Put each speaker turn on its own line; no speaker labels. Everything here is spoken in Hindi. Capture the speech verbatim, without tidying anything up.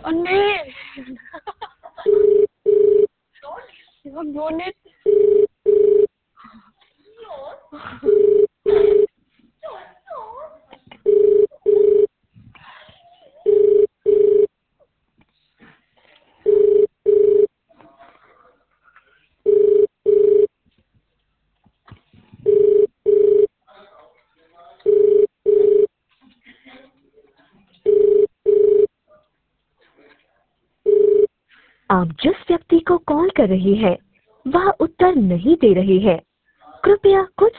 언니! 이건 뭐니?
आप जिस व्यक्ति को कॉल कर रही हैं वह उत्तर नहीं दे रही है। कृपया कुछ